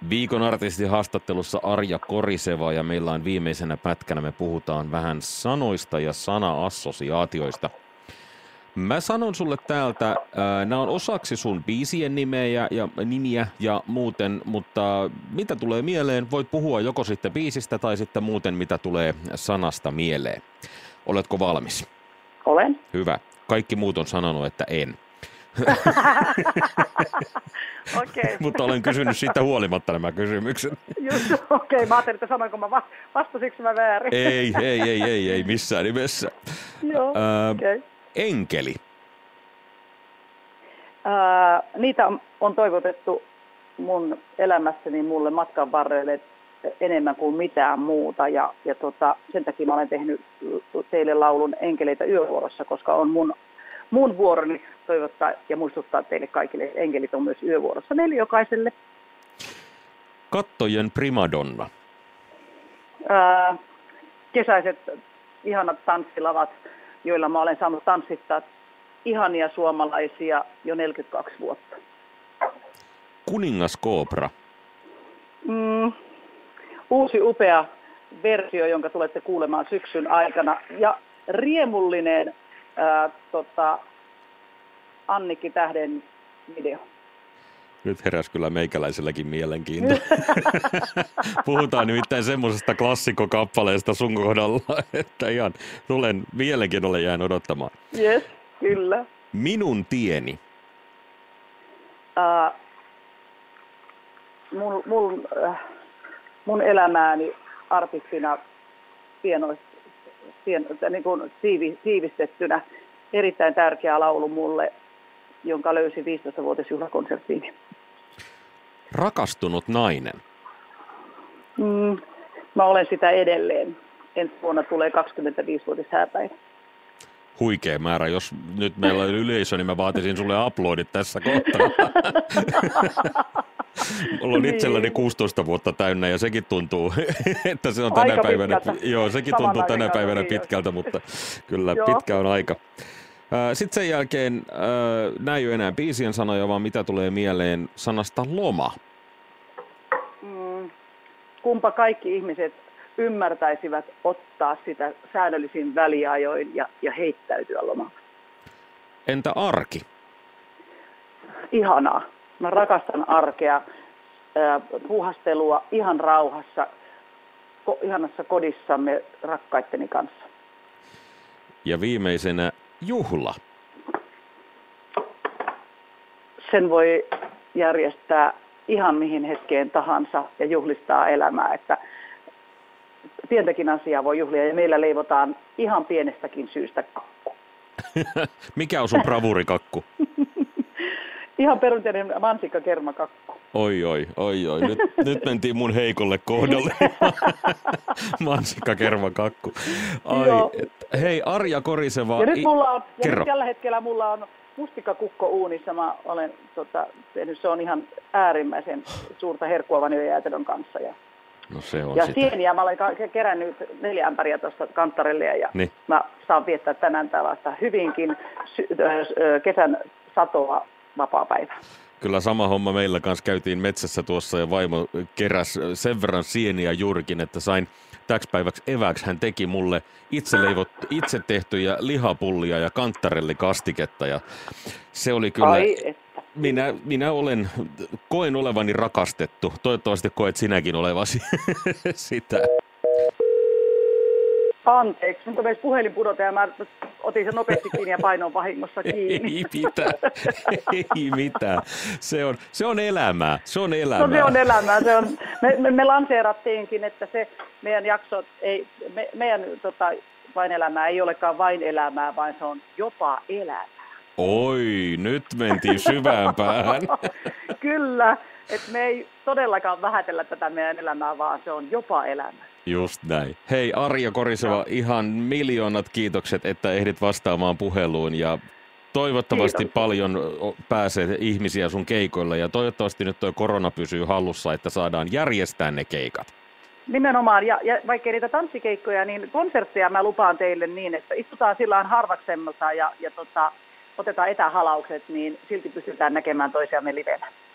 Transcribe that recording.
Viikon artistihaastattelussa Arja Koriseva ja meillä on viimeisenä pätkänä, me puhutaan vähän sanoista ja sana-assosiaatioista. Mä sanon sulle täältä, nämä on osaksi sun biisien nimiä ja muuten, mutta mitä tulee mieleen, voit puhua joko sitten biisistä tai sitten muuten mitä tulee sanasta mieleen. Oletko valmis? Olen. Hyvä. Kaikki muut on sanonut, että en. Okei. Mutta olen kysynyt siitä huolimatta nämä kysymykset. Okei. Mä ajattelin, että sanoinko mä vastasinko mä väärin. Ei missään nimessä. Joo, okei. Enkeli. Niitä on toivotettu mun elämässäni mulle matkan varrelle enemmän kuin mitään muuta. Ja sen takia mä olen tehnyt teille laulun Enkeleitä yövuorossa, koska on mun vuoroni toivottaa ja muistuttaa teille kaikille, että enkelit on myös yövuorossa meille jokaiselle. Kattojen primadonna. Kesäiset ihanat tanssilavat, joilla mä olen saanut tanssittaa ihania suomalaisia jo 42 vuotta. Kuningaskoopra. Uusi upea versio, jonka tulette kuulemaan syksyn aikana. Ja riemullinen Annikki Tähden video. Nyt heräsi kyllä meikäläiselläkin mielenkiinto. Puhutaan nimittäin semmoisesta klassikkokappaleesta sun kohdalla, että ihan tulen mielenkiinnolla jään odottamaan. Yes, kyllä. Minun tieni. Mun elämääni artistina niin kuin tiivistettynä erittäin tärkeä laulu mulle, jonka löysin 15-vuotisjuhlakonserttiin. Rakastunut nainen. Mä olen sitä edelleen. Ensi vuonna tulee 25-vuotishääpäivä. Huikea määrä. Jos nyt meillä on yleisö, niin mä vaatisin sulle aplodit tässä kohtaa. Mulla on itselläni 16 vuotta täynnä ja sekin tuntuu, että se on tänä päivänä. Joo, sekin tuntuu tänä päivänä pitkältä, mutta kyllä pitkä on aika. Sitten sen jälkeen, nämä ei ole enää biisien sanoja, vaan mitä tulee mieleen sanasta loma. Kumpa kaikki ihmiset ymmärtäisivät ottaa sitä säännöllisin väliajoin ja heittäytyä lomalle. Entä arki? Ihanaa. Mä rakastan arkea, puuhastelua ihan rauhassa, ihanassa kodissamme rakkaitteni kanssa. Ja viimeisenä juhla. Sen voi järjestää ihan mihin hetkeen tahansa ja juhlistaa elämää, että pientäkin asiaa voi juhlia ja meillä leivotaan ihan pienestäkin syystä kakku. Mikä on sun bravurikakku? Ihan perinteinen mansikkakermakakku. Oi. Nyt mentiin mun heikolle kohdalle. Mansikkakermakakku. Hei, Arja Koriseva. Ja nyt tällä hetkellä mulla on mustikkakukko uunissa. Mä olen tehnyt, se on ihan äärimmäisen suurta herkkua vanillijajäätelön kanssa. No se on ja sitä. sieniä mä olen kerännyt 4 ämpäriä tuosta kanttarelle ja niin. Mä saan viettää tänään tällaista hyvinkin kesän satoa vapaapäivää. Kyllä sama homma meillä kanssa käytiin metsässä tuossa ja vaimo keräs sen verran sieniä juurikin, että sain täksi päiväksi evääksi. Hän teki mulle itse tehtyjä lihapullia ja kanttarellikastiketta ja se oli kyllä... Minä koen olevani rakastettu. Toivottavasti koet sinäkin olevasi sitä. Anteeksi, mutta meistä puhelin pudota ja mä otin sen nopeasti kiinni ja painoin vahingossa kiinni. Ei mitään. Se on elämää. Se on elämää. Me lanseerattiinkin, että se meidän jakso meidän vain elämää ei olekaan vain elämää, vaan se on jopa elämää. Oi, nyt mentiin syvään päähän. Kyllä, että me ei todellakaan vähätellä tätä meidän elämää, vaan se on jopa elämä. Just näin. Hei Arja Koriseva, ihan miljoonat kiitokset, että ehdit vastaamaan puheluun ja toivottavasti paljon pääsee ihmisiä sun keikoille ja toivottavasti nyt tuo korona pysyy hallussa, että saadaan järjestää ne keikat. Nimenomaan, ja vaikka niitä tanssikeikkoja, niin konsertteja mä lupaan teille niin, että istutaan sillä harvaksemmalta ja otetaan etähalaukset, niin silti pystytään näkemään toisiamme livenä.